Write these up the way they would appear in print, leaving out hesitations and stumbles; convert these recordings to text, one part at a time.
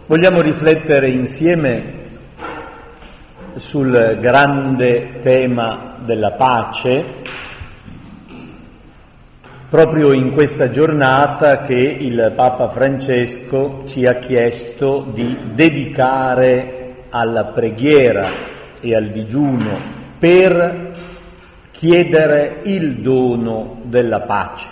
Vogliamo riflettere insieme sul grande tema della pace, proprio in questa giornata che il Papa Francesco ci ha chiesto di dedicare alla preghiera e al digiuno per chiedere il dono della pace.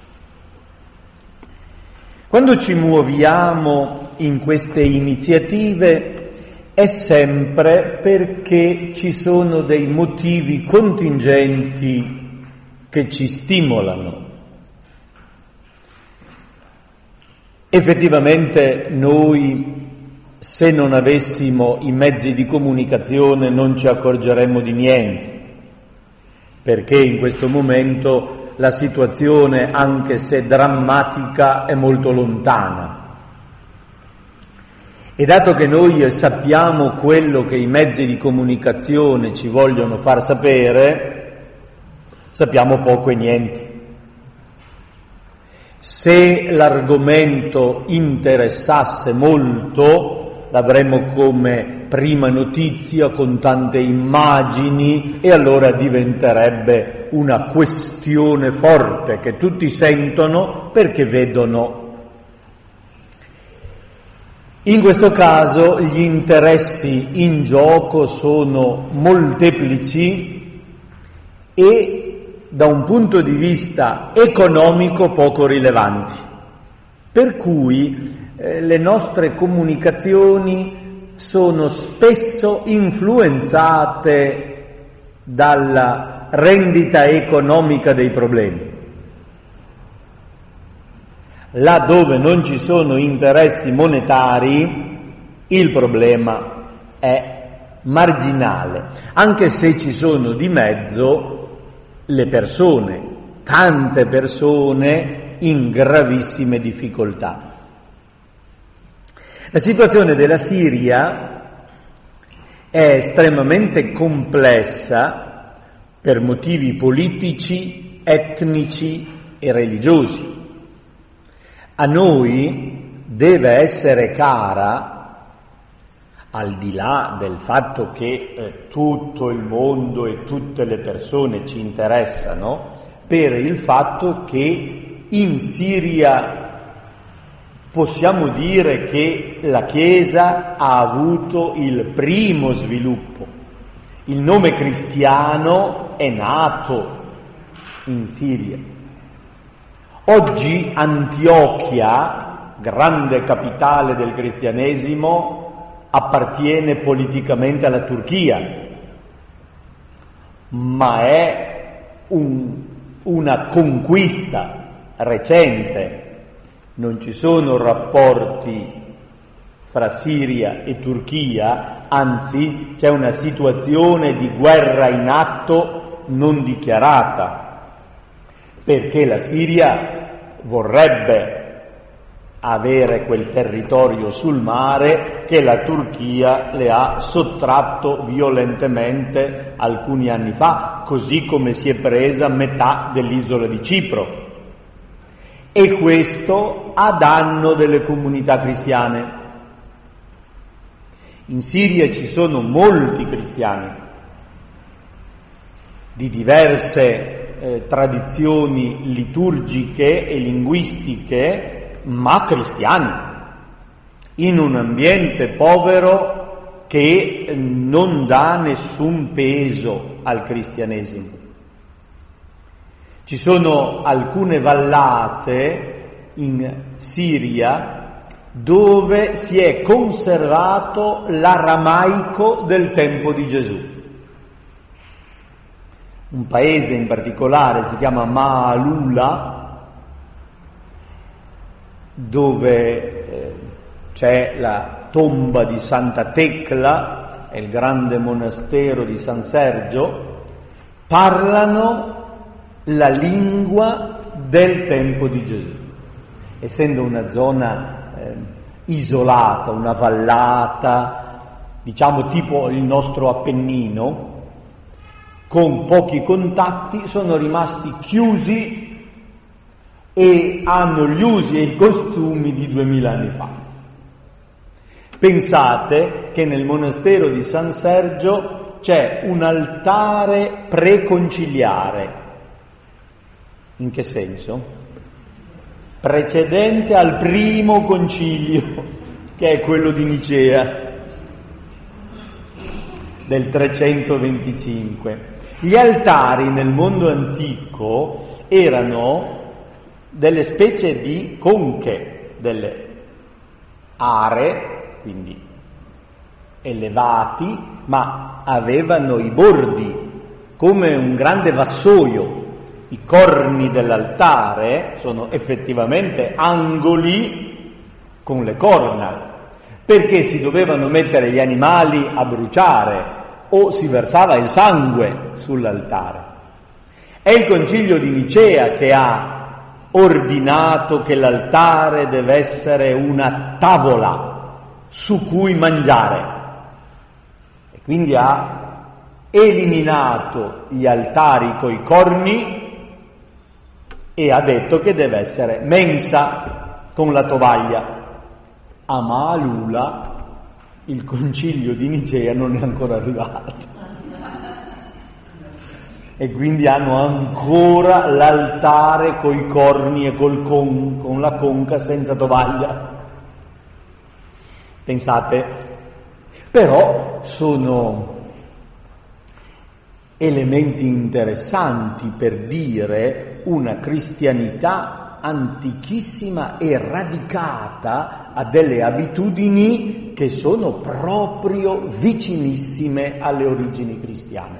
Quando ci muoviamo in queste iniziative è sempre perché ci sono dei motivi contingenti che ci stimolano. Effettivamente noi, se non avessimo i mezzi di comunicazione, non ci accorgeremmo di niente, perché in questo momento la situazione, anche se drammatica, è molto lontana. E dato che noi sappiamo quello che i mezzi di comunicazione ci vogliono far sapere, sappiamo poco e niente. Se l'argomento interessasse molto, l'avremmo come prima notizia con tante immagini e allora diventerebbe una questione forte che tutti sentono perché vedono. In questo caso gli interessi in gioco sono molteplici e da un punto di vista economico poco rilevanti, per cui le nostre comunicazioni sono spesso influenzate dalla rendita economica dei problemi. Là dove non ci sono interessi monetari, il problema è marginale, anche se ci sono di mezzo le persone, tante persone in gravissime difficoltà. La situazione della Siria è estremamente complessa per motivi politici, etnici e religiosi. A noi deve essere cara, al di là del fatto che tutto il mondo e tutte le persone ci interessano, per il fatto che in Siria possiamo dire che la Chiesa ha avuto il primo sviluppo. Il nome cristiano è nato in Siria. Oggi Antiochia, grande capitale del cristianesimo, appartiene politicamente alla Turchia, ma è una conquista recente. Non ci sono rapporti fra Siria e Turchia, anzi c'è una situazione di guerra in atto non dichiarata, perché la Siria vorrebbe avere quel territorio sul mare che la Turchia le ha sottratto violentemente alcuni anni fa, così come si è presa metà dell'isola di Cipro. E questo a danno delle comunità cristiane. In Siria ci sono molti cristiani di diverse tradizioni liturgiche e linguistiche, ma cristiani, in un ambiente povero che non dà nessun peso al cristianesimo. Ci sono alcune vallate in Siria dove si è conservato l'aramaico del tempo di Gesù. Un paese in particolare si chiama Maalula, dove c'è la tomba di Santa Tecla e il grande monastero di San Sergio, parlano la lingua del tempo di Gesù. Essendo una zona isolata, una vallata, diciamo tipo il nostro Appennino, con pochi contatti, sono rimasti chiusi e hanno gli usi e i costumi di 2000 anni fa. Pensate che nel monastero di San Sergio c'è un altare preconciliare. In che senso? Precedente al primo concilio, che è quello di Nicea del 325. Gli altari nel mondo antico erano delle specie di conche, delle aree, quindi elevati, ma avevano i bordi come un grande vassoio. I corni dell'altare sono effettivamente angoli con le corna, perché si dovevano mettere gli animali a bruciare o si versava il sangue sull'altare. È il concilio di Nicea che ha ordinato che l'altare deve essere una tavola su cui mangiare, e quindi ha eliminato gli altari coi corni e ha detto che deve essere mensa con la tovaglia. A Maalula il concilio di Nicea non è ancora arrivato e quindi hanno ancora l'altare coi corni e con la conca senza tovaglia. Pensate, però sono elementi interessanti per dire una cristianità antichissima e radicata a delle abitudini che sono proprio vicinissime alle origini cristiane.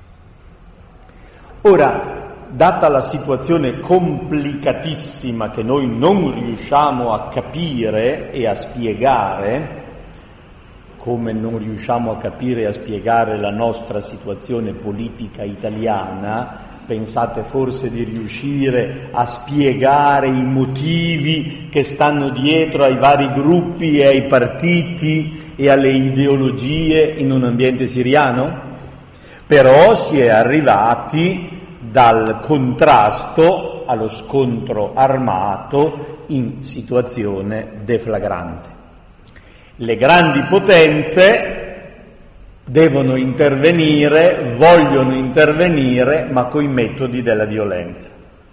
Ora, data la situazione complicatissima che noi non riusciamo a capire e a spiegare, come non riusciamo a capire e a spiegare la nostra situazione politica italiana, pensate forse di riuscire a spiegare i motivi che stanno dietro ai vari gruppi e ai partiti e alle ideologie in un ambiente siriano? Però si è arrivati dal contrasto allo scontro armato in situazione deflagrante. Le grandi potenze devono intervenire, vogliono intervenire, ma coi metodi della violenza.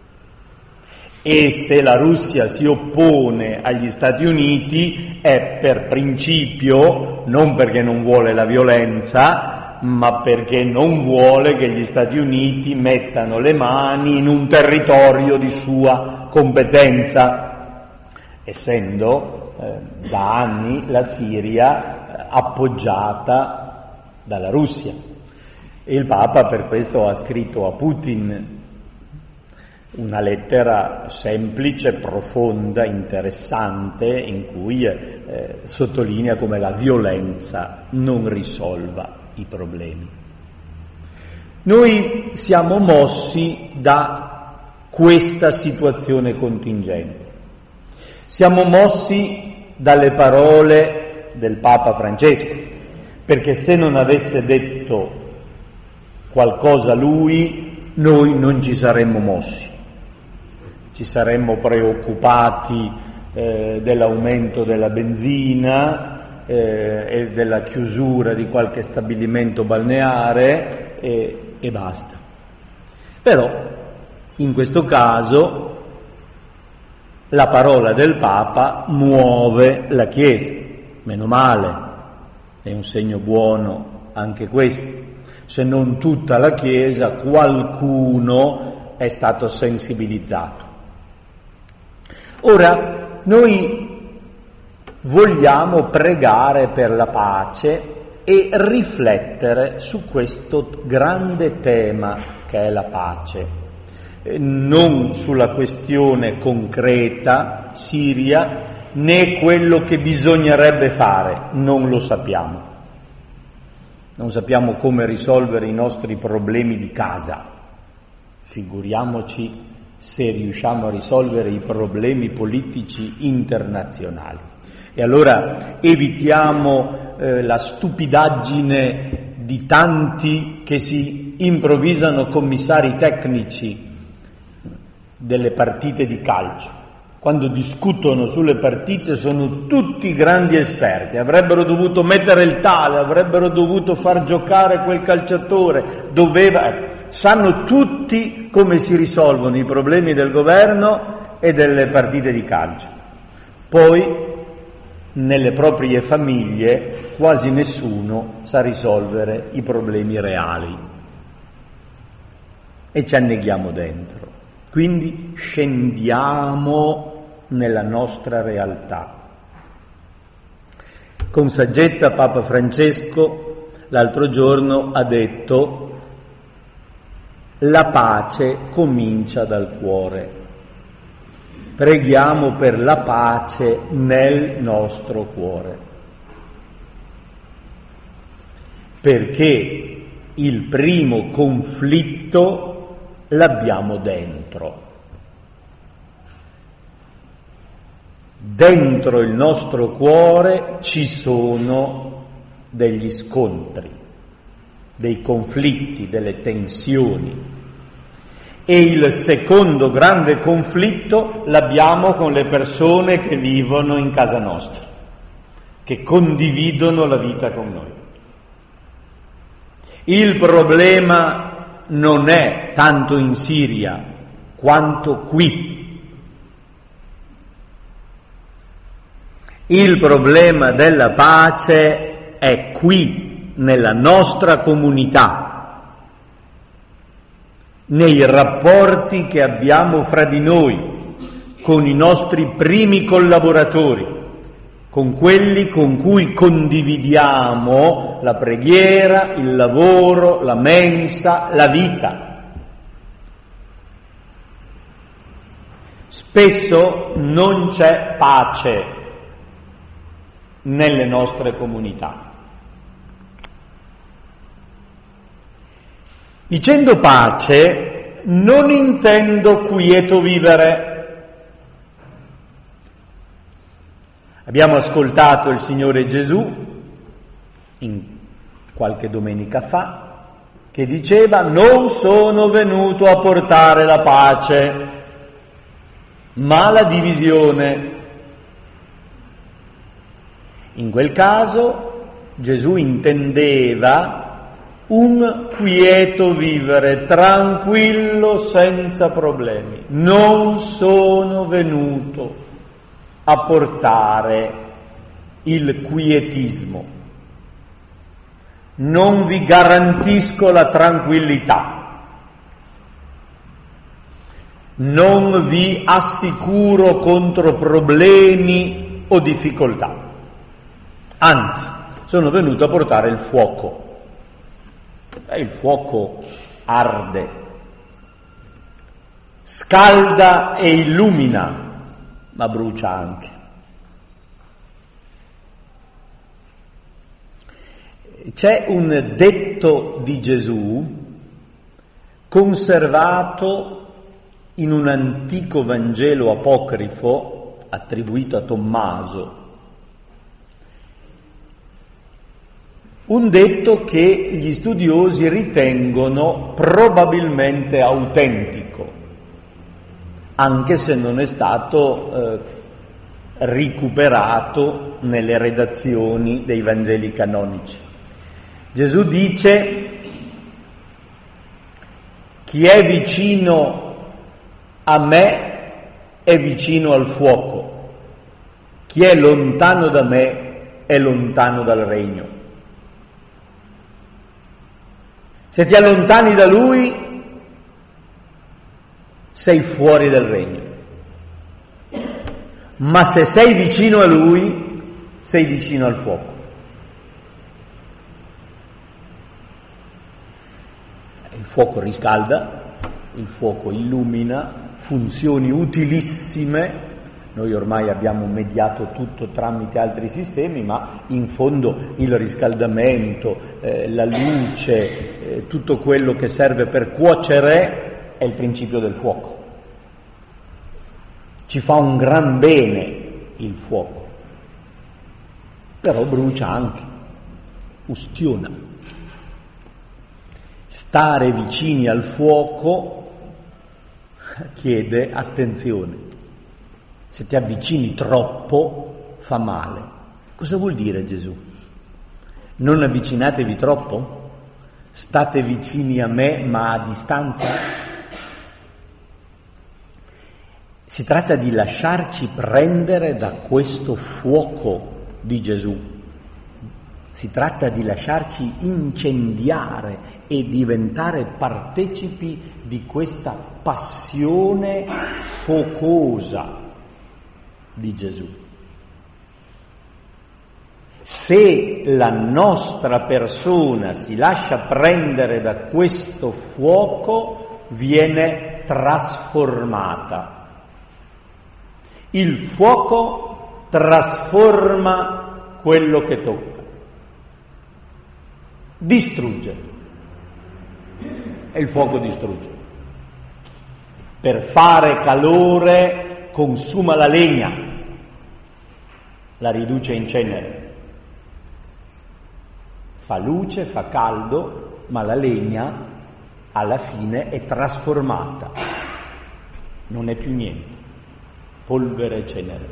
E se la Russia si oppone agli Stati Uniti è per principio, non perché non vuole la violenza, ma perché non vuole che gli Stati Uniti mettano le mani in un territorio di sua competenza, essendo da anni la Siria appoggiata dalla Russia. E il Papa per questo ha scritto a Putin una lettera semplice, profonda, interessante, in cui sottolinea come la violenza non risolva i problemi. Noi siamo mossi da questa situazione contingente. Siamo mossi dalle parole del Papa Francesco, perché se non avesse detto qualcosa lui, noi non ci saremmo mossi. Ci saremmo preoccupati dell'aumento della benzina e della chiusura di qualche stabilimento balneare e basta. Però, in questo caso, la parola del Papa muove la Chiesa, meno male, è un segno buono anche questo. Se non tutta la Chiesa, qualcuno è stato sensibilizzato. Ora, noi vogliamo pregare per la pace e riflettere su questo grande tema che è la pace. Non sulla questione concreta siria, né quello che bisognerebbe fare, non lo sappiamo. Non sappiamo come risolvere i nostri problemi di casa. Figuriamoci se riusciamo a risolvere i problemi politici internazionali. E allora evitiamo la stupidaggine di tanti che si improvvisano commissari tecnici delle partite di calcio, quando discutono sulle partite sono tutti grandi esperti, avrebbero dovuto mettere il tale, avrebbero dovuto far giocare quel calciatore, sanno tutti come si risolvono i problemi del governo e delle partite di calcio. Poi nelle proprie famiglie quasi nessuno sa risolvere i problemi reali e ci anneghiamo dentro. Quindi scendiamo nella nostra realtà. Con saggezza Papa Francesco l'altro giorno ha detto: la pace comincia dal cuore. Preghiamo per la pace nel nostro cuore, perché il primo conflitto l'abbiamo dentro. Dentro il nostro cuore ci sono degli scontri, dei conflitti, delle tensioni. E il secondo grande conflitto l'abbiamo con le persone che vivono in casa nostra, che condividono la vita con noi. Il problema non è tanto in Siria quanto qui. Il problema della pace è qui, nella nostra comunità, nei rapporti che abbiamo fra di noi, con i nostri primi collaboratori, con quelli con cui condividiamo la preghiera, il lavoro, la mensa, la vita. Spesso non c'è pace nelle nostre comunità. Dicendo pace non intendo quieto vivere. Abbiamo ascoltato il Signore Gesù qualche domenica fa che diceva: non sono venuto a portare la pace, ma la divisione. In quel caso Gesù intendeva un quieto vivere, tranquillo, senza problemi. Non sono venuto a portare il quietismo. Non vi garantisco la tranquillità. Non vi assicuro contro problemi o difficoltà. Anzi, sono venuto a portare il fuoco. Il fuoco arde, scalda e illumina, ma brucia anche. C'è un detto di Gesù conservato in un antico Vangelo apocrifo attribuito a Tommaso. Un detto che gli studiosi ritengono probabilmente autentico, anche se non è stato recuperato nelle redazioni dei Vangeli canonici. Gesù dice: chi è vicino a me è vicino al fuoco, chi è lontano da me è lontano dal regno. Se ti allontani da Lui, sei fuori del regno. Ma se sei vicino a Lui, sei vicino al fuoco. Il fuoco riscalda, il fuoco illumina, funzioni utilissime. Noi ormai abbiamo mediato tutto tramite altri sistemi, ma in fondo il riscaldamento, la luce, tutto quello che serve per cuocere è il principio del fuoco. Ci fa un gran bene il fuoco, però brucia anche, ustiona. Stare vicini al fuoco chiede attenzione. Se ti avvicini troppo fa male. Cosa vuol dire Gesù? Non avvicinatevi troppo? State vicini a me ma a distanza? Si tratta di lasciarci prendere da questo fuoco di Gesù. Si tratta di lasciarci incendiare e diventare partecipi di questa passione focosa di Gesù. Se la nostra persona si lascia prendere da questo fuoco, viene trasformata. Il fuoco trasforma quello che tocca, distrugge, e il fuoco distrugge. Per fare calore consuma la legna, la riduce in cenere. Fa luce, fa caldo, ma la legna alla fine è trasformata, non è più niente, polvere e cenere.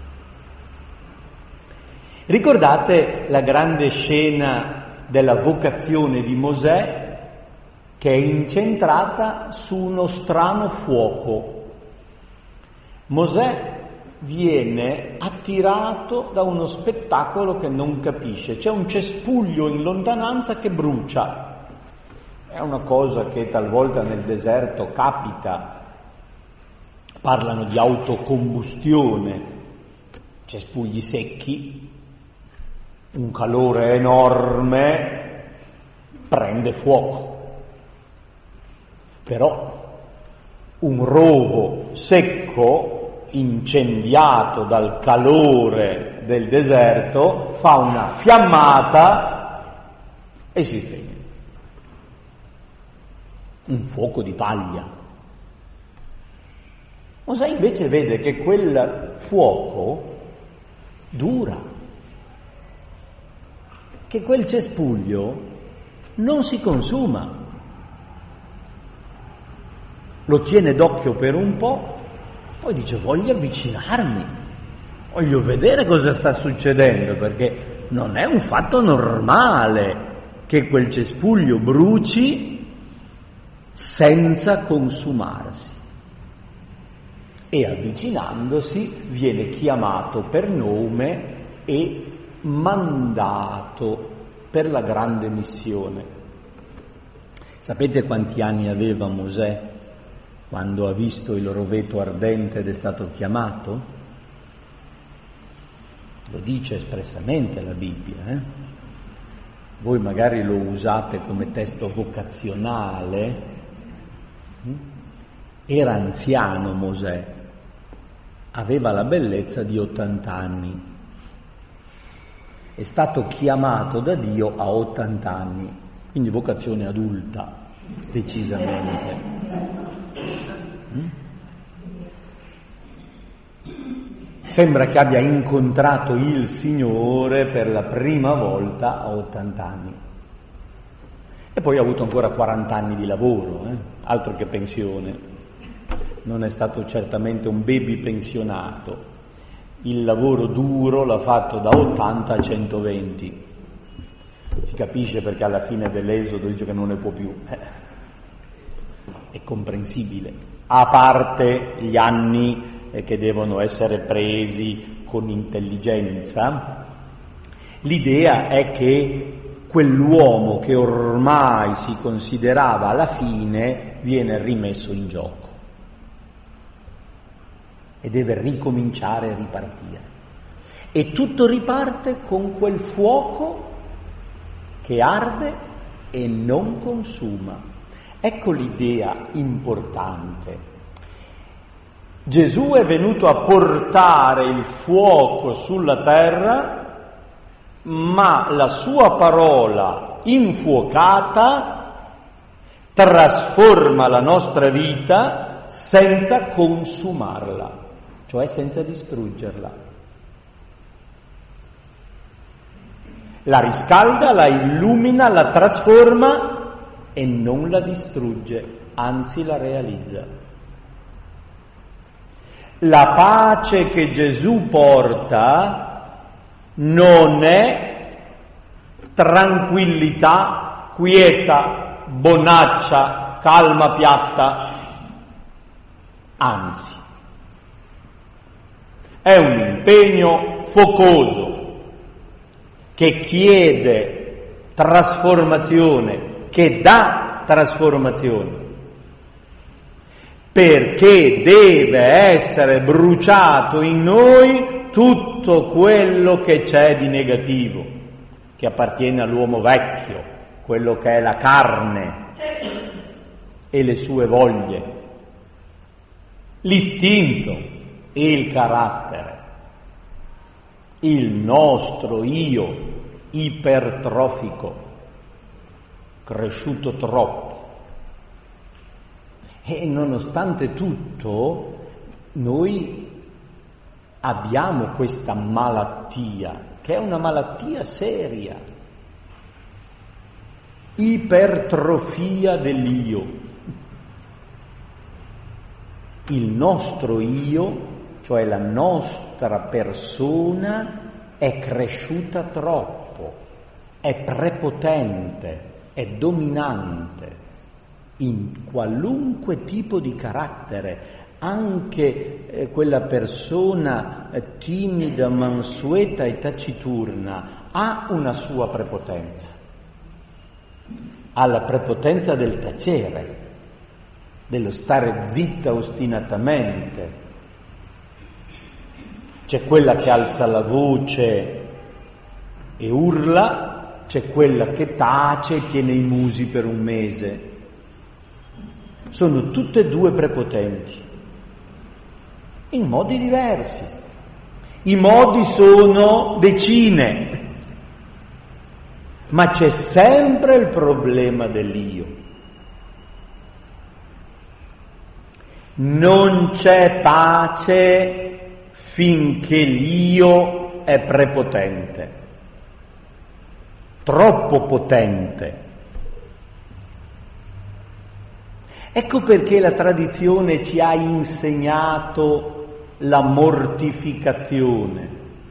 Ricordate la grande scena della vocazione di Mosè, che è incentrata su uno strano fuoco. Mosè viene attirato da uno spettacolo che non capisce. C'è un cespuglio in lontananza che brucia. È una cosa che talvolta nel deserto capita. Parlano di autocombustione, cespugli secchi, un calore enorme, prende fuoco. Però un rovo secco, incendiato dal calore del deserto, fa una fiammata e si spegne. Un fuoco di paglia. Mosè invece vede che quel fuoco dura, che quel cespuglio non si consuma. Lo tiene d'occhio per un po', poi dice: voglio avvicinarmi, voglio vedere cosa sta succedendo, perché non è un fatto normale che quel cespuglio bruci senza consumarsi. E avvicinandosi viene chiamato per nome e mandato per la grande missione. Sapete quanti anni aveva Mosè quando ha visto il roveto ardente ed è stato chiamato? Lo dice espressamente la Bibbia. Voi magari lo usate come testo vocazionale. Era anziano Mosè, aveva la bellezza di 80 anni. È stato chiamato da Dio a 80 anni, quindi vocazione adulta, decisamente. Sembra che abbia incontrato il Signore per la prima volta a 80 anni. E poi ha avuto ancora 40 anni di lavoro, altro che pensione. Non è stato certamente un baby pensionato. Il lavoro duro l'ha fatto da 80 a 120. Si capisce perché alla fine dell'Esodo dice che non ne può più. È comprensibile. A parte gli anni che devono essere presi con intelligenza, l'idea è che quell'uomo che ormai si considerava alla fine viene rimesso in gioco e deve ricominciare a ripartire. E tutto riparte con quel fuoco che arde e non consuma. Ecco l'idea importante. Gesù è venuto a portare il fuoco sulla terra, ma la sua parola infuocata trasforma la nostra vita senza consumarla, cioè senza distruggerla. La riscalda, la illumina, la trasforma e non la distrugge, anzi la realizza. La pace che Gesù porta non è tranquillità, quieta, bonaccia, calma piatta, anzi, è un impegno focoso che chiede trasformazione, che dà trasformazione, perché deve essere bruciato in noi tutto quello che c'è di negativo, che appartiene all'uomo vecchio, quello che è la carne e le sue voglie, l'istinto e il carattere, il nostro io ipertrofico, cresciuto troppo. E nonostante tutto, noi abbiamo questa malattia, che è una malattia seria, ipertrofia dell'io. Il nostro io, cioè la nostra persona, è cresciuta troppo, è prepotente, è dominante in qualunque tipo di carattere, anche quella persona timida, mansueta e taciturna ha una sua prepotenza, ha la prepotenza del tacere, dello stare zitta ostinatamente. C'è quella che alza la voce e urla, c'è quella che tace e tiene i musi per un mese. Sono tutte e due prepotenti, in modi diversi. I modi sono decine, ma c'è sempre il problema dell'io. Non c'è pace finché l'io è prepotente, troppo potente. Ecco perché la tradizione ci ha insegnato la mortificazione.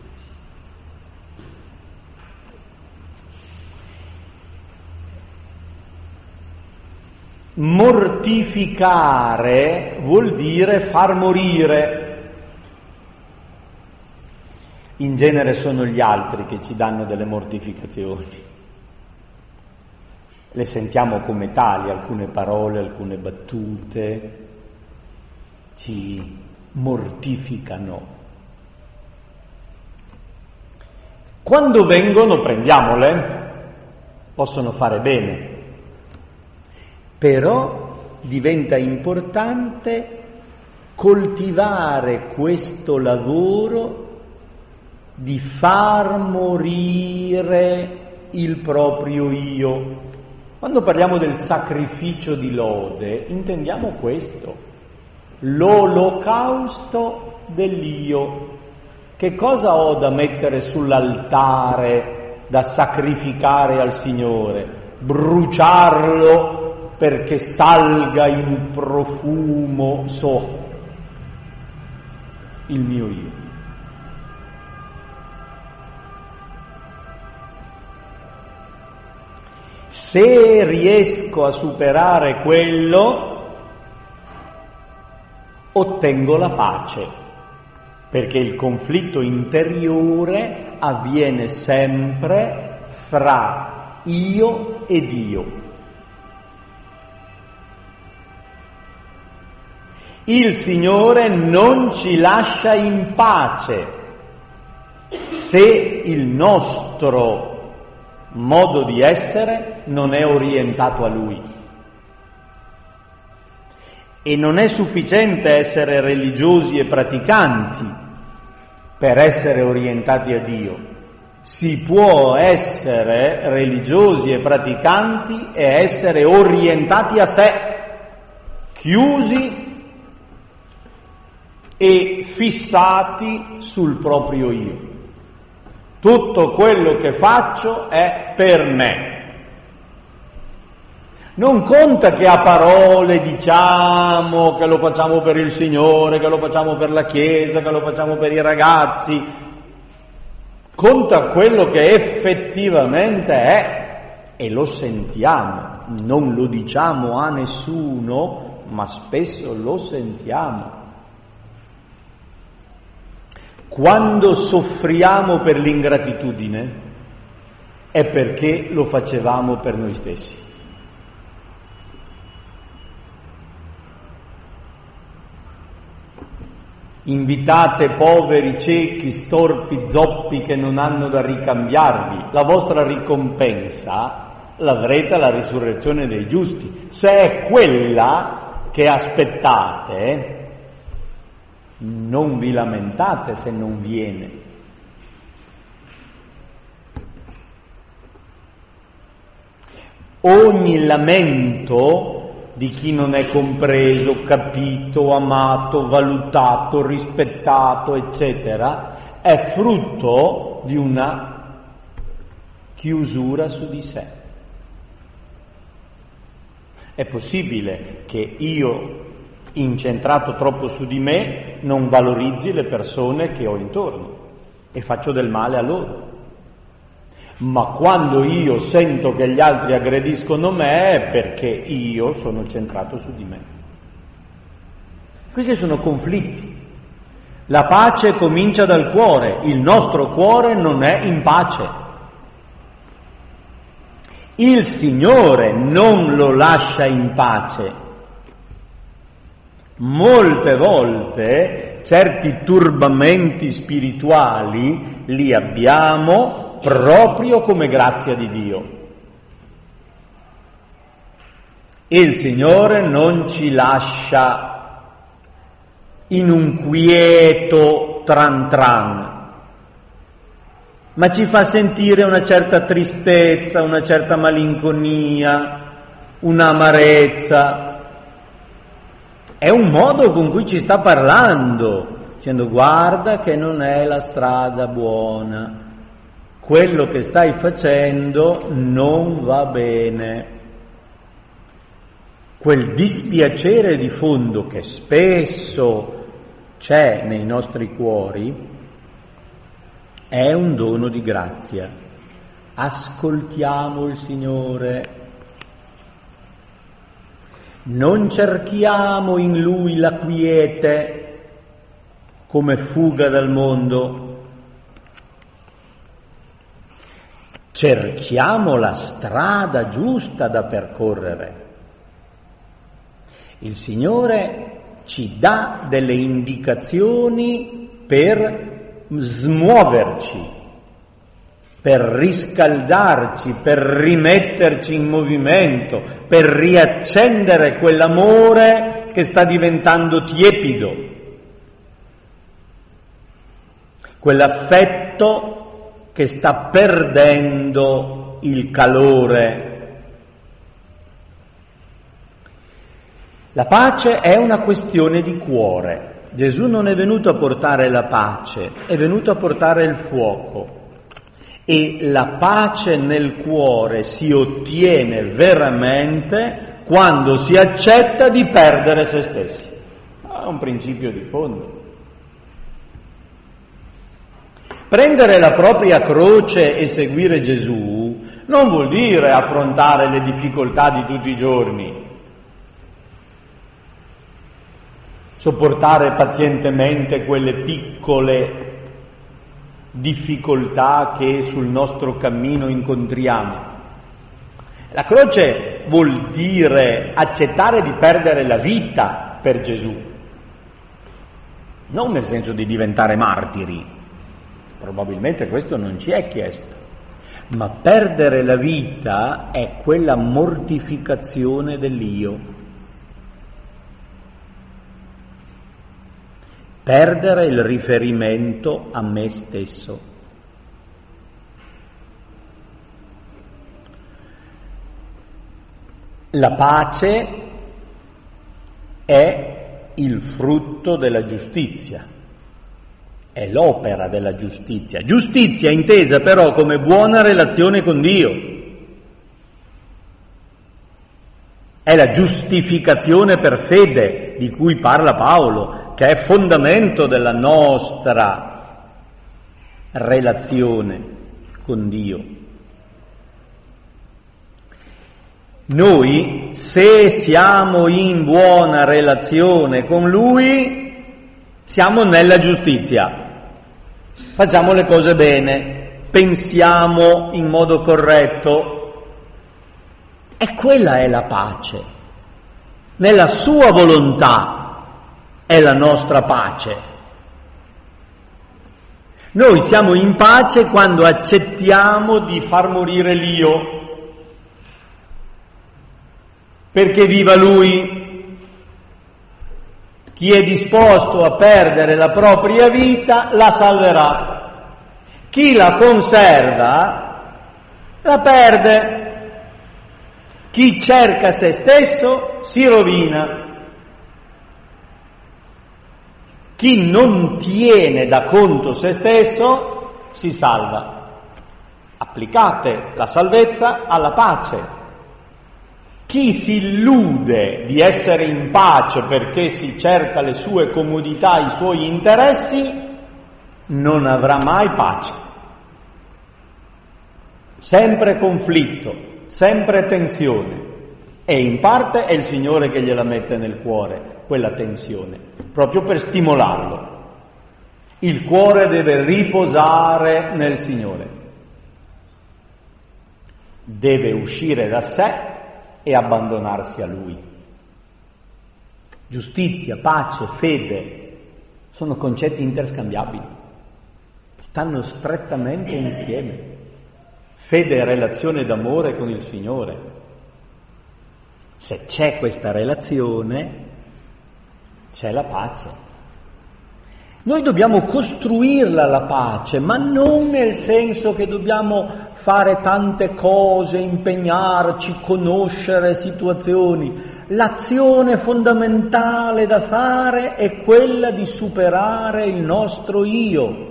Mortificare vuol dire far morire. In genere sono gli altri che ci danno delle mortificazioni. Le sentiamo come tali, alcune parole, alcune battute ci mortificano. Quando vengono, prendiamole, possono fare bene, però diventa importante coltivare questo lavoro di far morire il proprio io. Quando parliamo del sacrificio di lode, intendiamo questo, l'olocausto dell'io. Che cosa ho da mettere sull'altare, da sacrificare al Signore? Bruciarlo perché salga in profumo il mio io. Se riesco a superare quello, ottengo la pace, perché il conflitto interiore avviene sempre fra io e Dio. Il Signore non ci lascia in pace se il nostro modo di essere non è orientato a Lui. E non è sufficiente essere religiosi e praticanti per essere orientati a Dio. Si può essere religiosi e praticanti e essere orientati a sé, chiusi e fissati sul proprio io. Tutto quello che faccio è per me. Non conta che a parole diciamo che lo facciamo per il Signore, che lo facciamo per la Chiesa, che lo facciamo per i ragazzi. Conta quello che effettivamente è e lo sentiamo. Non lo diciamo a nessuno, ma spesso lo sentiamo. Quando soffriamo per l'ingratitudine è perché lo facevamo per noi stessi. Invitate poveri, ciechi, storpi, zoppi che non hanno da ricambiarvi. La vostra ricompensa l'avrete alla risurrezione dei giusti. Se è quella che aspettate, non vi lamentate se non viene. Ogni lamento di chi non è compreso, capito, amato, valutato, rispettato, eccetera, è frutto di una chiusura su di sé. È possibile che io, incentrato troppo su di me, non valorizzi le persone che ho intorno e faccio del male a loro. Ma quando io sento che gli altri aggrediscono me è perché io sono centrato su di me. Questi sono conflitti. La pace comincia dal cuore, il nostro cuore non è in pace. Il Signore non lo lascia in pace. Molte volte certi turbamenti spirituali li abbiamo proprio come grazia di Dio. Il Signore non ci lascia in un quieto tran tran, ma ci fa sentire una certa tristezza, una certa malinconia, un'amarezza. È un modo con cui ci sta parlando, dicendo: guarda che non è la strada buona, quello che stai facendo non va bene. Quel dispiacere di fondo che spesso c'è nei nostri cuori è un dono di grazia. Ascoltiamo il Signore. Non cerchiamo in Lui la quiete come fuga dal mondo. Cerchiamo la strada giusta da percorrere. Il Signore ci dà delle indicazioni per smuoverci, per riscaldarci, per rimetterci in movimento, per riaccendere quell'amore che sta diventando tiepido, quell'affetto che sta perdendo il calore. La pace è una questione di cuore. Gesù non è venuto a portare la pace, è venuto a portare il fuoco. E la pace nel cuore si ottiene veramente quando si accetta di perdere se stessi. È un principio di fondo. Prendere la propria croce e seguire Gesù non vuol dire affrontare le difficoltà di tutti i giorni, sopportare pazientemente quelle piccole difficoltà che sul nostro cammino incontriamo. La croce vuol dire accettare di perdere la vita per Gesù, non nel senso di diventare martiri. Probabilmente questo non ci è chiesto, ma perdere la vita è quella mortificazione dell'io. Perdere il riferimento a me stesso. La pace è il frutto della giustizia. È l'opera della giustizia. Giustizia intesa però come buona relazione con Dio. È la giustificazione per fede di cui parla Paolo, che è fondamento della nostra relazione con Dio. Noi, se siamo in buona relazione con Lui, siamo nella giustizia, facciamo le cose bene, pensiamo in modo corretto, e quella è la pace. Nella sua volontà è la nostra pace. Noi siamo in pace quando accettiamo di far morire l'io, perché viva Lui. Chi è disposto a perdere la propria vita la salverà. Chi la conserva la perde. Chi cerca se stesso si rovina. Chi non tiene da conto se stesso si salva. Applicate la salvezza alla pace. Chi si illude di essere in pace perché si cerca le sue comodità, i suoi interessi, non avrà mai pace. Sempre conflitto, sempre tensione. E in parte è il Signore che gliela mette nel cuore, quella tensione, proprio per stimolarlo. Il cuore deve riposare nel Signore. Deve uscire da sé e abbandonarsi a Lui. Giustizia, pace, fede sono concetti interscambiabili, stanno strettamente insieme. Fede è relazione d'amore con il Signore. Se c'è questa relazione, c'è la pace. Noi dobbiamo costruirla la pace, ma non nel senso che dobbiamo fare tante cose, impegnarci, conoscere situazioni. L'azione fondamentale da fare è quella di superare il nostro io.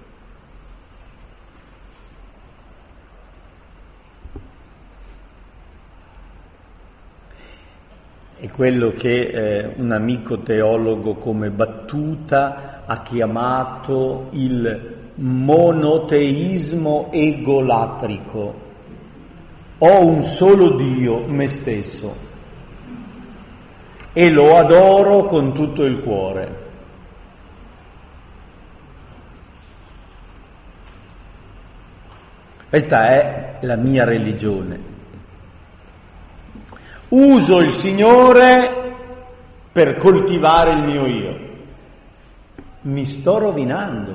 È quello che un amico teologo come battuta ha chiamato il monoteismo egolatrico. Ho un solo Dio, me stesso, e lo adoro con tutto il cuore. Questa è la mia religione. Uso il Signore per coltivare il mio io. Mi sto rovinando.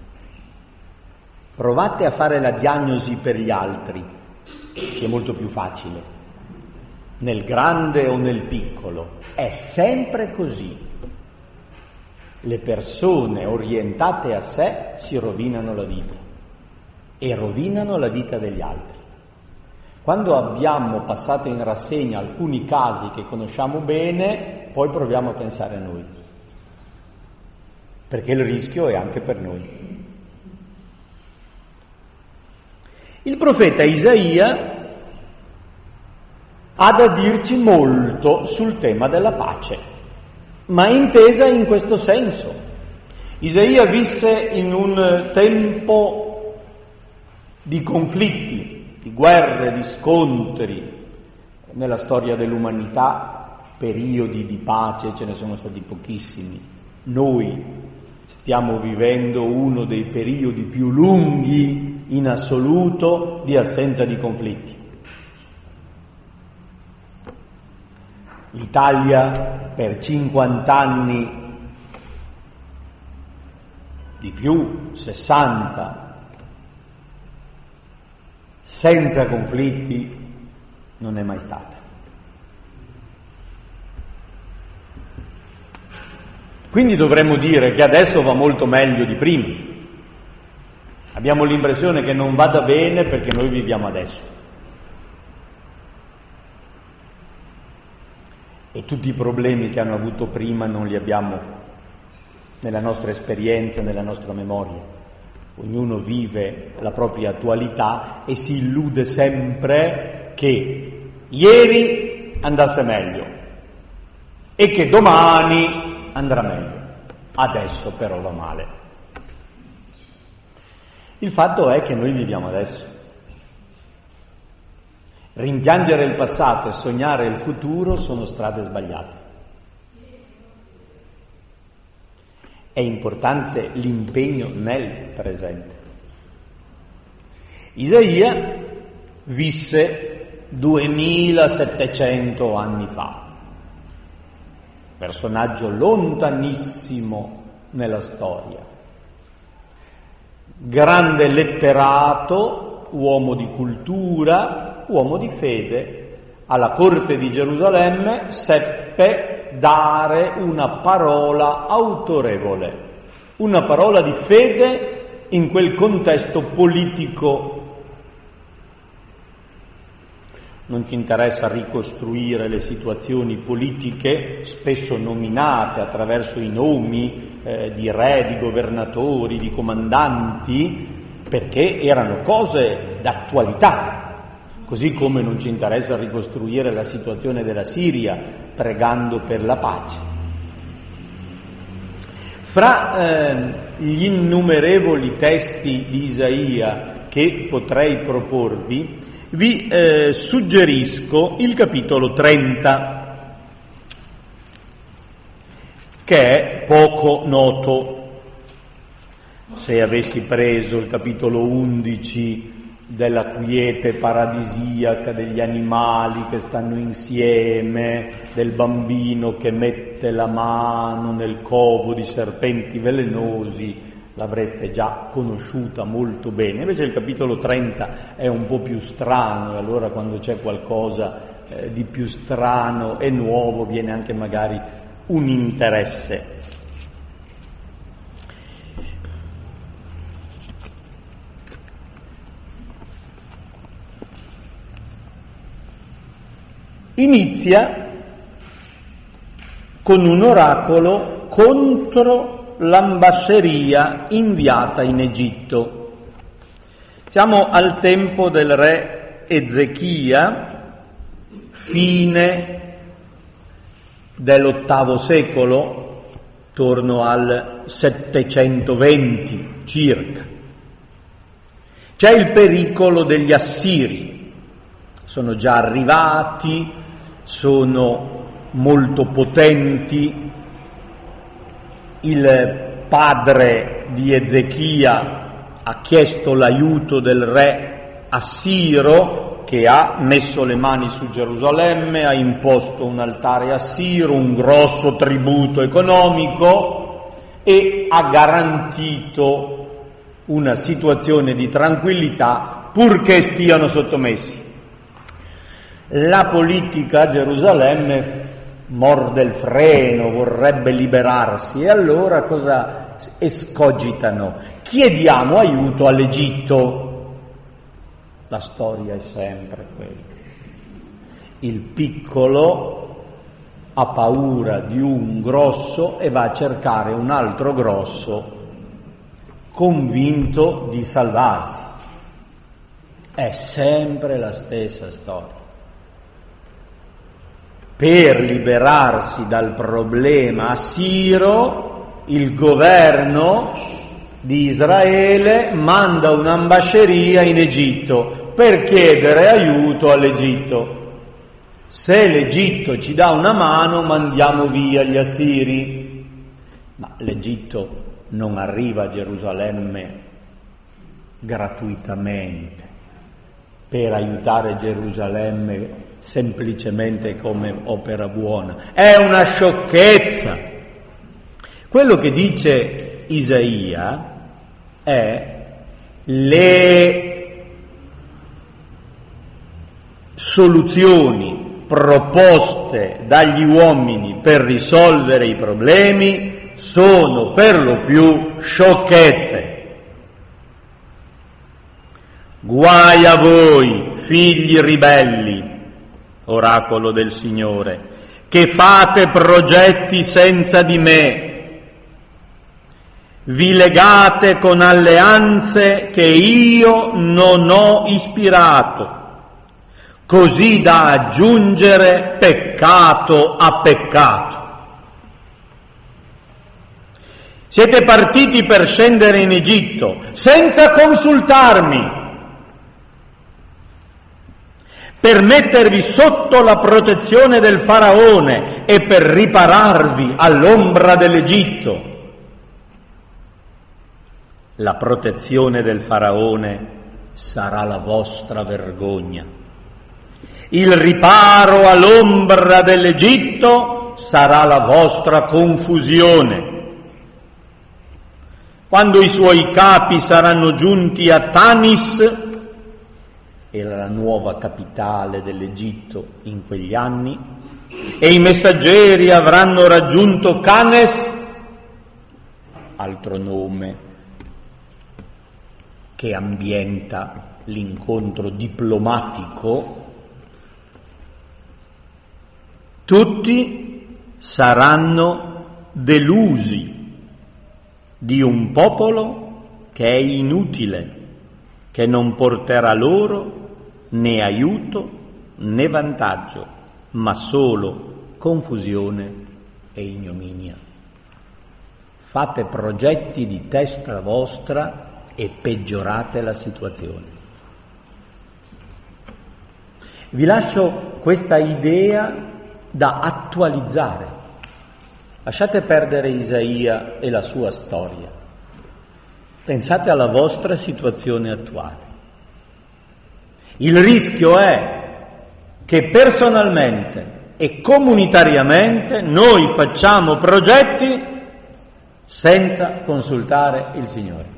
Provate a fare la diagnosi per gli altri, ci è molto più facile. Nel grande o nel piccolo, è sempre così. Le persone orientate a sé si rovinano la vita e rovinano la vita degli altri. Quando abbiamo passato in rassegna alcuni casi che conosciamo bene, poi proviamo a pensare a noi, perché il rischio è anche per noi. Il profeta Isaia ha da dirci molto sul tema della pace, ma intesa in questo senso. Isaia visse in un tempo di conflitti, di guerre, di scontri. Nella storia dell'umanità periodi di pace ce ne sono stati pochissimi. Noi stiamo vivendo uno dei periodi più lunghi in assoluto di assenza di conflitti. L'Italia per 50 anni, di più, 60, senza conflitti non è mai stata. Quindi dovremmo dire che adesso va molto meglio di prima. Abbiamo l'impressione che non vada bene perché noi viviamo adesso. E tutti i problemi che hanno avuto prima non li abbiamo nella nostra esperienza, nella nostra memoria. Ognuno vive la propria attualità e si illude sempre che ieri andasse meglio e che domani andrà meglio. Adesso però va male. Il fatto è che noi viviamo adesso. Rimpiangere il passato e sognare il futuro sono strade sbagliate. È importante l'impegno nel presente. Isaia visse 2700 anni fa, personaggio lontanissimo nella storia, grande letterato, uomo di cultura, uomo di fede. Alla corte di Gerusalemme seppe dare una parola autorevole, una parola di fede in quel contesto politico. Non ci interessa ricostruire le situazioni politiche, spesso nominate attraverso i nomi di re, di governatori, di comandanti, perché erano cose d'attualità. Così come non ci interessa ricostruire la situazione della Siria pregando per la pace. Fra gli innumerevoli testi di Isaia che potrei proporvi, vi suggerisco il capitolo 30, che è poco noto. Se avessi preso il capitolo 11 della quiete paradisiaca degli animali che stanno insieme, del bambino che mette la mano nel covo di serpenti velenosi, l'avreste già conosciuta molto bene. Invece il capitolo 30 è un po' più strano, e allora quando c'è qualcosa di più strano e nuovo viene anche magari un interesse. Inizia con un oracolo contro l'ambasceria inviata in Egitto. Siamo al tempo del re Ezechia, fine dell'8° secolo, attorno al 720 circa. C'è il pericolo degli assiri, sono già arrivati, sono molto potenti. Il padre di Ezechia ha chiesto l'aiuto del re Assiro, che ha messo le mani su Gerusalemme, ha imposto un altare assiro, un grosso tributo economico e ha garantito una situazione di tranquillità purché stiano sottomessi. La politica a Gerusalemme morde il freno, vorrebbe liberarsi, e allora cosa escogitano? Chiediamo aiuto all'Egitto. La storia è sempre quella. Il piccolo ha paura di un grosso e va a cercare un altro grosso convinto di salvarsi. È sempre la stessa storia. Per liberarsi dal problema assiro, il governo di Israele manda un'ambasceria in Egitto per chiedere aiuto all'Egitto. Se l'Egitto ci dà una mano, mandiamo via gli assiri. Ma l'Egitto non arriva a Gerusalemme gratuitamente, per aiutare Gerusalemme semplicemente come opera buona. È una sciocchezza. Quello che dice Isaia è: le soluzioni proposte dagli uomini per risolvere i problemi sono per lo più sciocchezze. Guai a voi, figli ribelli, oracolo del Signore, che fate progetti senza di me, vi legate con alleanze che io non ho ispirato, così da aggiungere peccato a peccato. Siete partiti per scendere in Egitto senza consultarmi, per mettervi sotto la protezione del faraone e per ripararvi all'ombra dell'Egitto. La protezione del faraone sarà la vostra vergogna. Il riparo all'ombra dell'Egitto sarà la vostra confusione. Quando i suoi capi saranno giunti a Tanis, era la nuova capitale dell'Egitto in quegli anni, e i messaggeri avranno raggiunto Canes, altro nome che ambienta l'incontro diplomatico, tutti saranno delusi di un popolo che è inutile, che non porterà loro né aiuto né vantaggio, ma solo confusione e ignominia. Fate progetti di testa vostra e peggiorate la situazione. Vi lascio questa idea da attualizzare. Lasciate perdere Isaia e la sua storia. Pensate alla vostra situazione attuale. Il rischio è che personalmente e comunitariamente noi facciamo progetti senza consultare il Signore.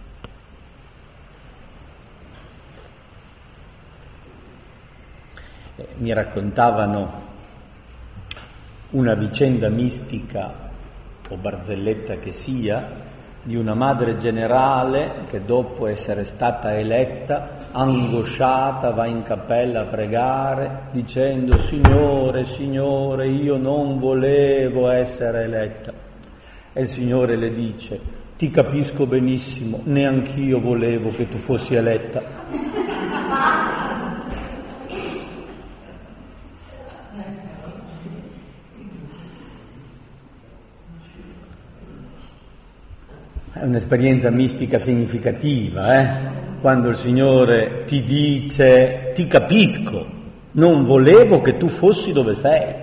Mi raccontavano una vicenda mistica o barzelletta che sia, di una madre generale che dopo essere stata eletta, angosciata, va in cappella a pregare dicendo: Signore, Signore, io non volevo essere eletta. E il Signore le dice: ti capisco benissimo, neanch'io volevo che tu fossi eletta. È un'esperienza mistica significativa, quando il Signore ti dice: ti capisco, non volevo che tu fossi dove sei.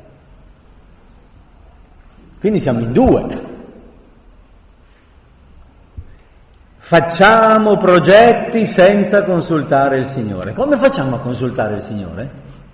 Quindi siamo in due. Facciamo progetti senza consultare il Signore. Come facciamo a consultare il Signore?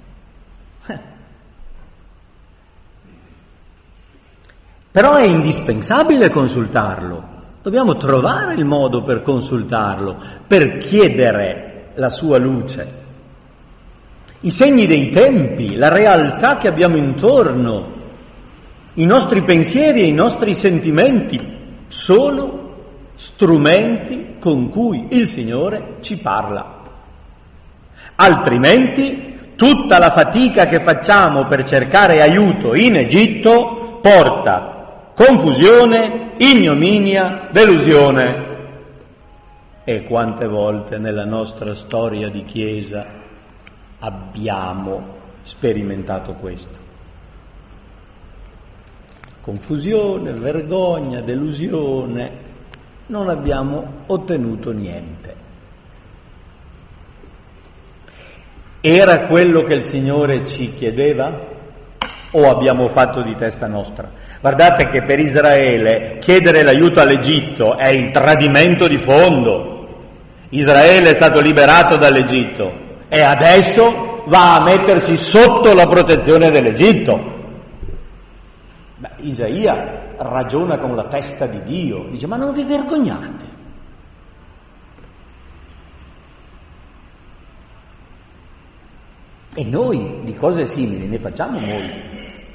Però è indispensabile consultarlo. Dobbiamo trovare il modo per consultarlo, per chiedere la sua luce. I segni dei tempi, la realtà che abbiamo intorno, i nostri pensieri e i nostri sentimenti sono strumenti con cui il Signore ci parla. Altrimenti tutta la fatica che facciamo per cercare aiuto in Egitto porta confusione, ignominia, delusione. E quante volte nella nostra storia di Chiesa abbiamo sperimentato questo? Confusione, vergogna, delusione, non abbiamo ottenuto niente. Era quello che il Signore ci chiedeva? O abbiamo fatto di testa nostra? Guardate che per Israele chiedere l'aiuto all'Egitto è il tradimento di fondo. Israele è stato liberato dall'Egitto e adesso va a mettersi sotto la protezione dell'Egitto. Isaia ragiona con la testa di Dio, dice: ma non vi vergognate? E noi di cose simili ne facciamo molte.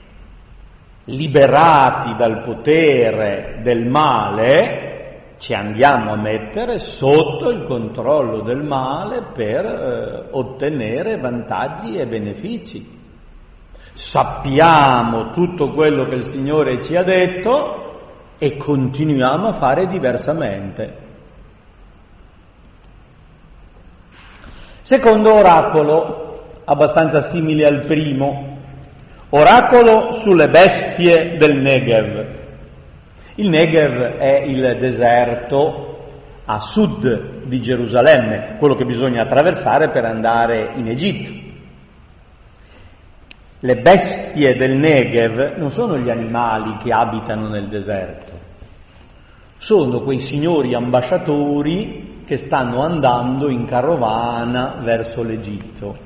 Liberati dal potere del male, ci andiamo a mettere sotto il controllo del male per ottenere vantaggi e benefici. Sappiamo tutto quello che il Signore ci ha detto e continuiamo a fare diversamente. Secondo oracolo, abbastanza simile al primo, oracolo sulle bestie del Negev. Il Negev è il deserto a sud di Gerusalemme, quello che bisogna attraversare per andare in Egitto. Le bestie del Negev non sono gli animali che abitano nel deserto, sono quei signori ambasciatori che stanno andando in carovana verso l'Egitto.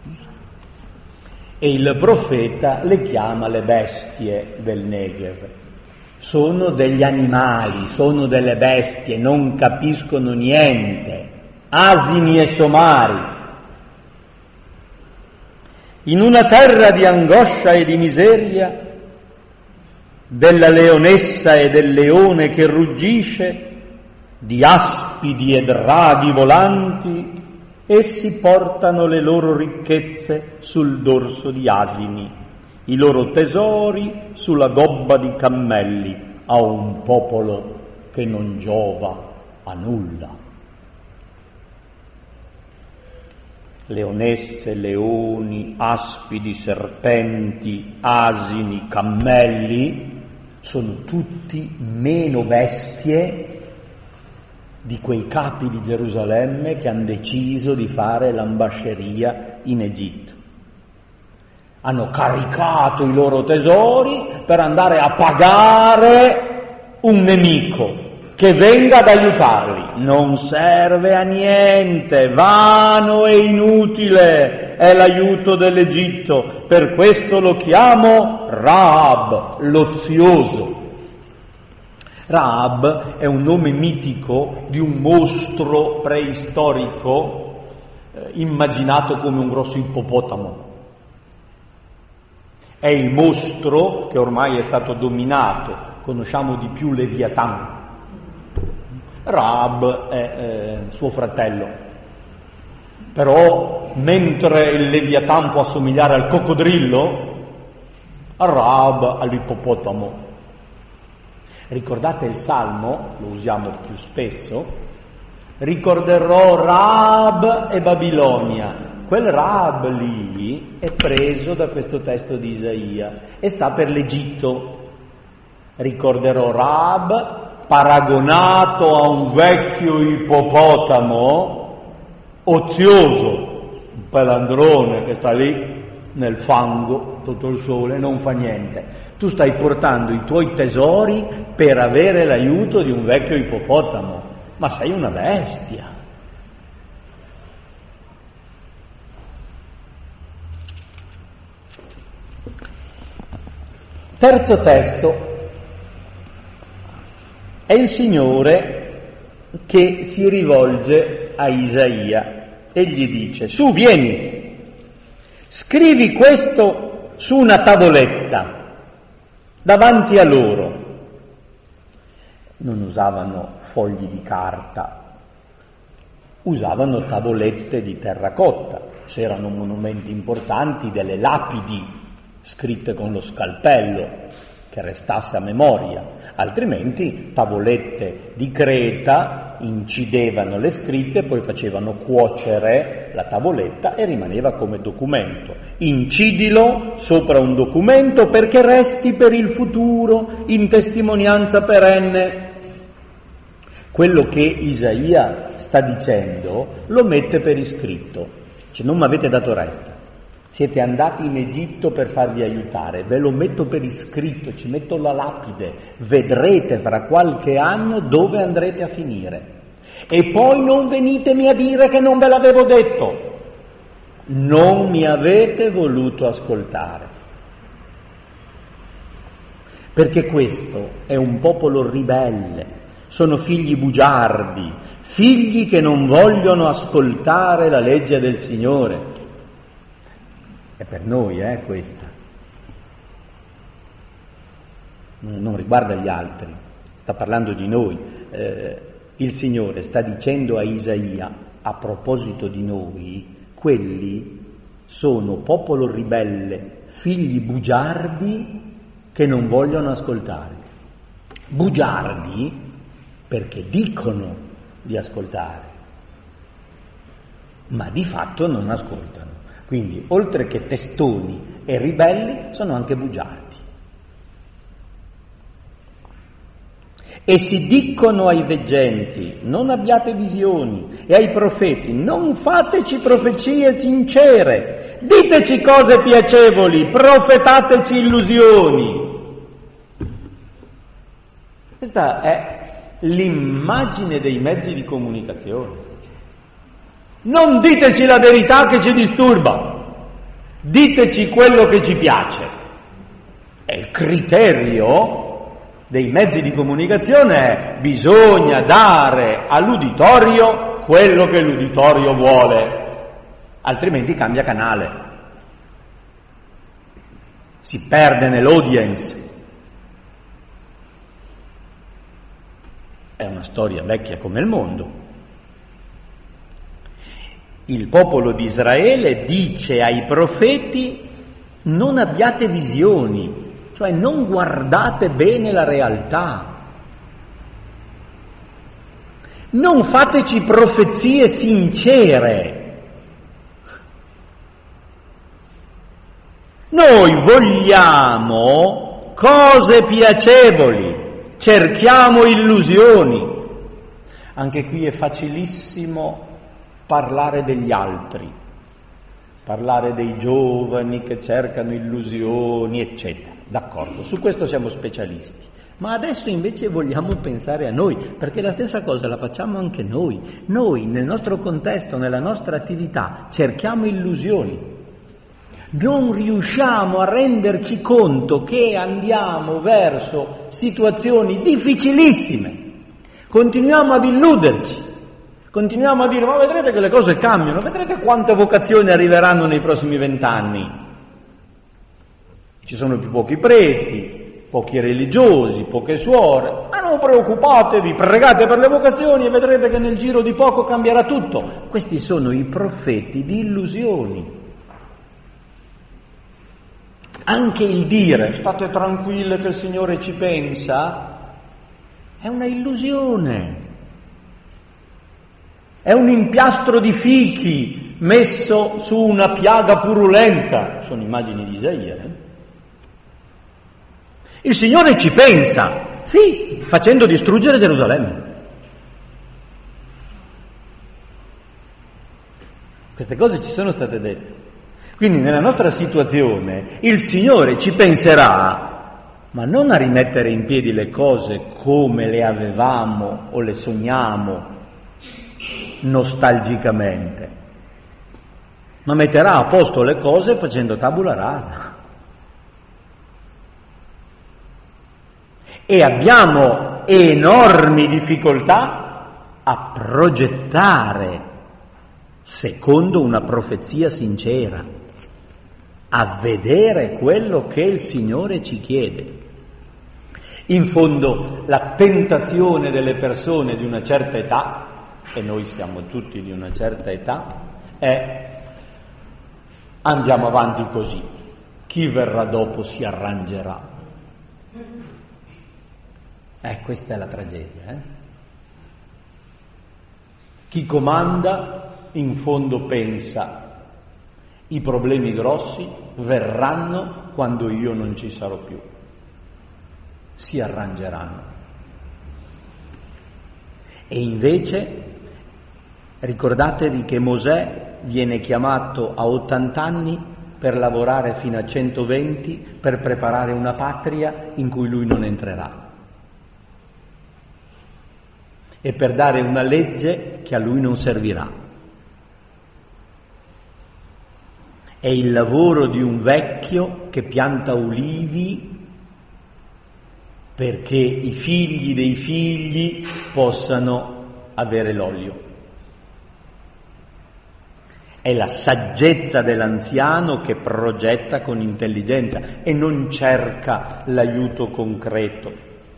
E il profeta le chiama le bestie del Negev. Sono degli animali, sono delle bestie, non capiscono niente, asini e somari. In una terra di angoscia e di miseria, della leonessa e del leone che ruggisce, di aspidi e draghi volanti, essi portano le loro ricchezze sul dorso di asini, i loro tesori sulla gobba di cammelli, a un popolo che non giova a nulla. Leonesse, leoni, aspidi, serpenti, asini, cammelli sono tutti meno bestie di quei capi di Gerusalemme che hanno deciso di fare l'ambasceria in Egitto. Hanno caricato i loro tesori per andare a pagare un nemico che venga ad aiutarli. Non serve a niente, vano e inutile è l'aiuto dell'Egitto, per questo lo chiamo Rahab, l'ozioso. Rahab è un nome mitico di un mostro preistorico immaginato come un grosso ippopotamo. È il mostro che ormai è stato dominato, conosciamo di più Leviathan. Rahab è suo fratello, però mentre il Leviathan può assomigliare al coccodrillo, Rahab all'ippopotamo. Ricordate il Salmo, lo usiamo più spesso, ricorderò Rahab e Babilonia. Quel Rahab lì è preso da questo testo di Isaia e sta per l'Egitto. Ricorderò Rahab paragonato a un vecchio ippopotamo ozioso, un pelandrone che sta lì nel fango sotto il sole, non fa niente. Tu stai portando i tuoi tesori per avere l'aiuto di un vecchio ippopotamo, ma sei una bestia. Terzo testo. È il Signore che si rivolge a Isaia e gli dice: su, vieni, scrivi questo su una tavoletta davanti a loro. Non usavano fogli di carta, usavano tavolette di terracotta. C'erano monumenti importanti, delle lapidi scritte con lo scalpello che restasse a memoria, altrimenti tavolette di creta incidevano le scritte, poi facevano cuocere la tavoletta e rimaneva come documento. Incidilo sopra un documento perché resti per il futuro in testimonianza perenne. Quello che Isaia sta dicendo lo mette per iscritto, cioè non mi avete dato retta. Siete andati in Egitto per farvi aiutare, ve lo metto per iscritto, ci metto la lapide, vedrete fra qualche anno dove andrete a finire. E poi non venitemi a dire che non ve l'avevo detto. Non mi avete voluto ascoltare. Perché questo è un popolo ribelle, sono figli bugiardi, figli che non vogliono ascoltare la legge del Signore. È per noi, questa. Non riguarda gli altri, sta parlando di noi. Il Signore sta dicendo a Isaia, a proposito di noi, quelli sono popolo ribelle, figli bugiardi che non vogliono ascoltare. Bugiardi perché dicono di ascoltare, ma di fatto non ascoltano. Quindi, oltre che testoni e ribelli, sono anche bugiardi. E si dicono ai veggenti: non abbiate visioni, e ai profeti: non fateci profezie sincere, diteci cose piacevoli, profetateci illusioni. Questa è l'immagine dei mezzi di comunicazione. Non diteci la verità che ci disturba, diteci quello che ci piace. E il criterio dei mezzi di comunicazione è: bisogna dare all'uditorio quello che l'uditorio vuole, altrimenti cambia canale, si perde nell'audience. È una storia vecchia come il mondo. Il popolo di Israele dice ai profeti: non abbiate visioni, cioè non guardate bene la realtà, non fateci profezie sincere. Noi vogliamo cose piacevoli, cerchiamo illusioni. Anche qui è facilissimo parlare degli altri, parlare dei giovani che cercano illusioni, eccetera. D'accordo, su questo siamo specialisti. Ma adesso invece vogliamo pensare a noi, perché la stessa cosa la facciamo anche noi. Noi, nel nostro contesto, nella nostra attività, cerchiamo illusioni. Non riusciamo a renderci conto che andiamo verso situazioni difficilissime. Continuiamo ad illuderci. Continuiamo a dire: ma vedrete che le cose cambiano, vedrete quante vocazioni arriveranno nei prossimi 20 anni. Ci sono più pochi preti, pochi religiosi, poche suore, ma non preoccupatevi, pregate per le vocazioni e vedrete che nel giro di poco cambierà tutto. Questi sono i profeti di illusioni. Anche il dire: state tranquille che il Signore ci pensa, è una illusione. È un impiastro di fichi messo su una piaga purulenta. Sono immagini di Isaia. Il Signore ci pensa, sì, facendo distruggere Gerusalemme. Queste cose ci sono state dette. Quindi nella nostra situazione il Signore ci penserà, ma non a rimettere in piedi le cose come le avevamo o le sogniamo nostalgicamente, ma metterà a posto le cose facendo tabula rasa. E abbiamo enormi difficoltà a progettare secondo una profezia sincera, a vedere quello che il Signore ci chiede. In fondo la tentazione delle persone di una certa età, e noi siamo tutti di una certa età, è: andiamo avanti così, chi verrà dopo si arrangerà. Questa è la tragedia. Chi comanda in fondo pensa: i problemi grossi verranno quando io non ci sarò più, si arrangeranno. E invece ricordatevi che Mosè viene chiamato a 80 anni per lavorare fino a 120 per preparare una patria in cui lui non entrerà e per dare una legge che a lui non servirà. È il lavoro di un vecchio che pianta ulivi perché i figli dei figli possano avere l'olio. È la saggezza dell'anziano che progetta con intelligenza e non cerca l'aiuto concreto.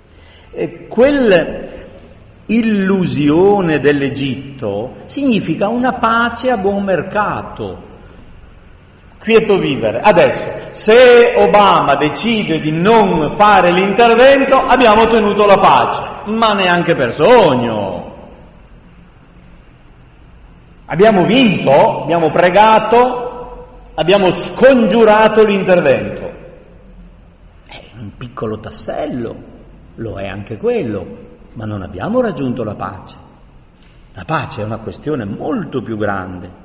Quell'illusione dell'Egitto significa una pace a buon mercato, quieto vivere. Adesso, se Obama decide di non fare l'intervento, abbiamo ottenuto la pace, ma neanche per sogno. Abbiamo vinto, abbiamo pregato, abbiamo scongiurato l'intervento. È un piccolo tassello, lo è anche quello, ma non abbiamo raggiunto la pace. La pace è una questione molto più grande.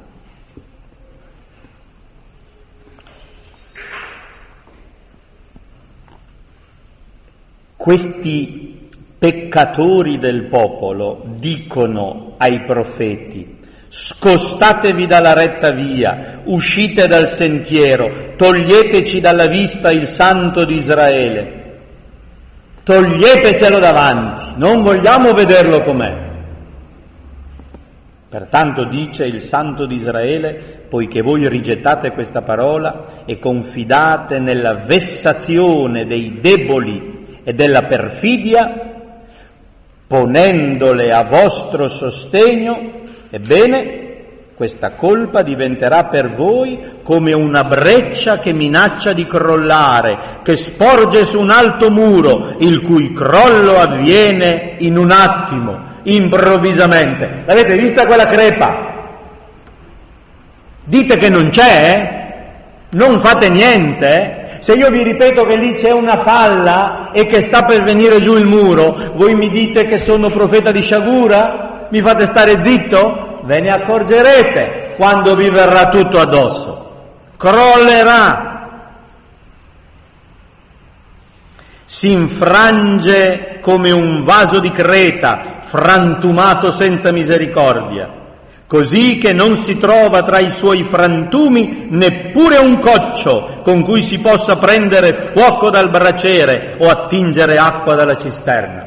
Questi peccatori del popolo dicono ai profeti: scostatevi dalla retta via, uscite dal sentiero, toglieteci dalla vista il Santo di Israele, toglietecelo davanti, non vogliamo vederlo com'è. Pertanto dice il Santo di Israele: poiché voi rigettate questa parola e confidate nella vessazione dei deboli e della perfidia, ponendole a vostro sostegno, ebbene, questa colpa diventerà per voi come una breccia che minaccia di crollare, che sporge su un alto muro, il cui crollo avviene in un attimo, improvvisamente. L'avete vista quella crepa? Dite che non c'è? Non fate niente? Se io vi ripeto che lì c'è una falla e che sta per venire giù il muro, voi mi dite che sono profeta di sciagura? Mi fate stare zitto? Ve ne accorgerete quando vi verrà tutto addosso. Crollerà. Si infrange come un vaso di Creta, frantumato senza misericordia, così che non si trova tra i suoi frantumi neppure un coccio con cui si possa prendere fuoco dal braciere o attingere acqua dalla cisterna.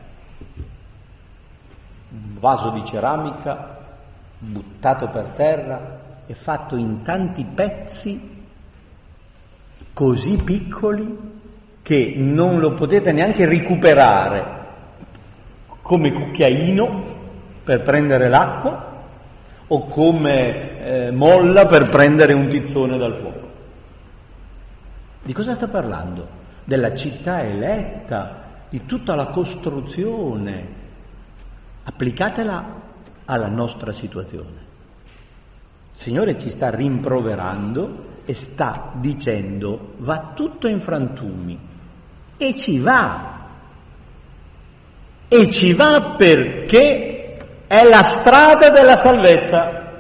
Un vaso di ceramica buttato per terra e fatto in tanti pezzi così piccoli che non lo potete neanche recuperare come cucchiaino per prendere l'acqua o come molla per prendere un tizzone dal fuoco. Di cosa sta parlando? Della città eletta, di tutta la costruzione. Applicatela alla nostra situazione. Il Signore ci sta rimproverando e sta dicendo: va tutto in frantumi, e ci va perché è la strada della salvezza.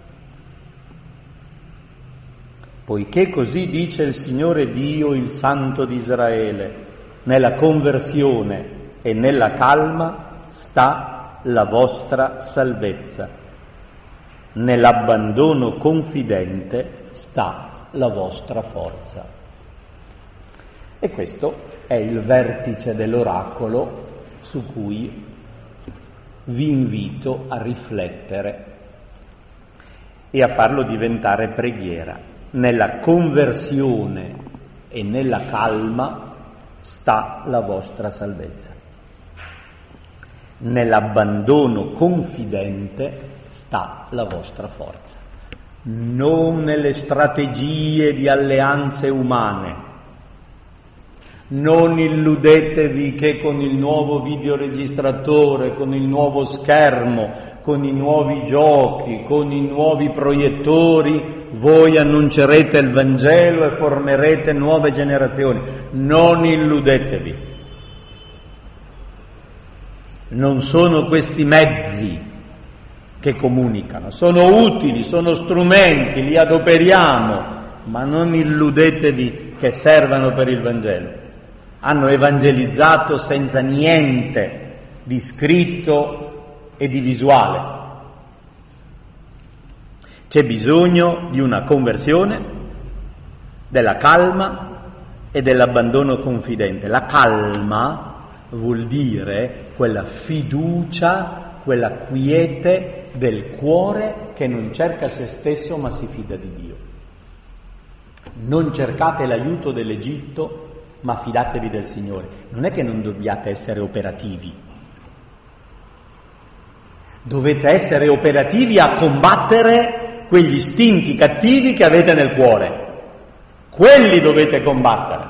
Poiché così dice il Signore Dio, il Santo di Israele, nella conversione e nella calma sta la vostra salvezza, nell'abbandono confidente sta la vostra forza. E questo è il vertice dell'oracolo su cui vi invito a riflettere e a farlo diventare preghiera. Nella conversione e nella calma sta la vostra salvezza. Nell'abbandono confidente sta la vostra forza. Non nelle strategie di alleanze umane. Non illudetevi che con il nuovo videoregistratore, con il nuovo schermo, con i nuovi giochi, con i nuovi proiettori, voi annuncerete il Vangelo e formerete nuove generazioni. Non illudetevi. Non sono questi mezzi che comunicano, sono utili, sono strumenti, li adoperiamo, ma non illudetevi che servano per il Vangelo. Hanno evangelizzato senza niente di scritto e di visuale. C'è bisogno di una conversione, della calma e dell'abbandono confidente. La calma vuol dire quella fiducia, quella quiete del cuore che non cerca se stesso ma si fida di Dio. Non cercate l'aiuto dell'Egitto, ma fidatevi del Signore. Non è che non dobbiate essere operativi. Dovete essere operativi a combattere quegli istinti cattivi che avete nel cuore. Quelli dovete combattere.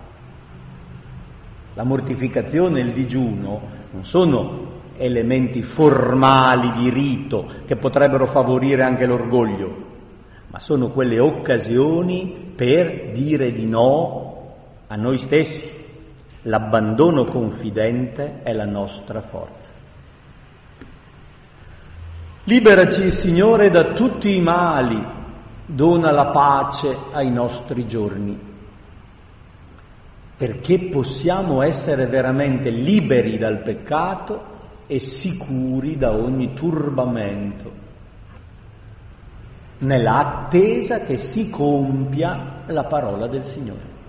La mortificazione e il digiuno non sono elementi formali di rito che potrebbero favorire anche l'orgoglio, ma sono quelle occasioni per dire di no a noi stessi. L'abbandono confidente è la nostra forza. Liberaci, Signore, da tutti i mali, dona la pace ai nostri giorni, perché possiamo essere veramente liberi dal peccato e sicuri da ogni turbamento, nell'attesa che si compia la parola del Signore.